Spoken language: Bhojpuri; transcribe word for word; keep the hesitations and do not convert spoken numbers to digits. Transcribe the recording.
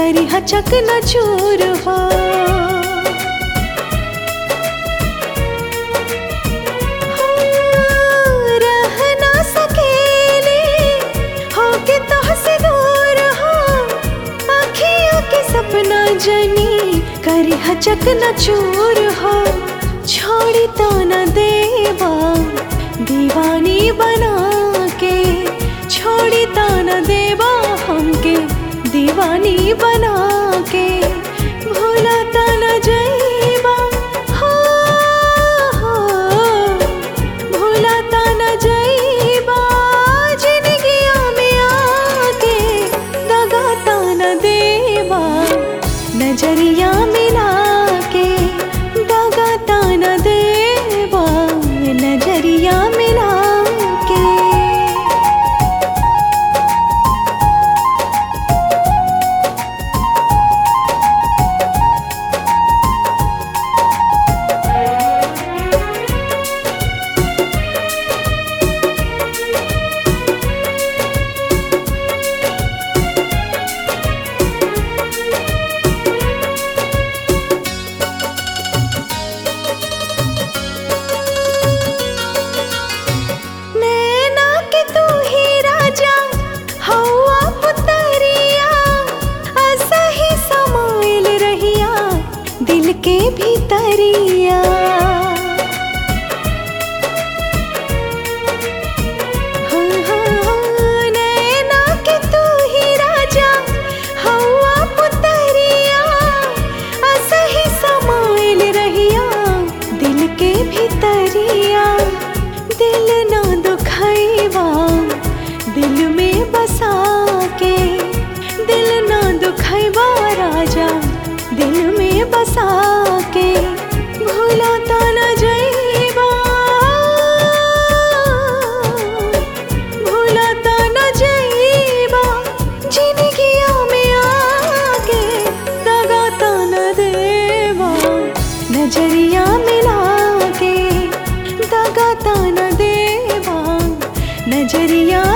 करी हचक न चूर हो। रह ना सकेले होके तुहसे दूर हो, आँखियों के सपना जनी करी हचक न चूर हो। छोड़ी तो न देवा दीवानी बना के, छोड़ी तो न देवा हमके दीवानी बना के। भूला तो न जाइबा हो, हो भूला तो न जाइबा जिंदगिया में आके। दगा तो न देवा नजरिया मिला के, दगा तो न देवा नजरिया मिला के। दिल के भीतरिया हाँ हाँ नैना के तू ही राजा हवा पुतरिया, असही समाइल रहिया दिल के भीतरिया। दिल ना दुखाइबा दिल में बसा के, दिल ना दुखाइबा राजा दिल में बसा के। भूला तो न जाइबा, भूला तो न जाइबा जिंदगिया में आके। दगा तो न देवा नजरिया मिला के, दगा तो न देवा नजरिया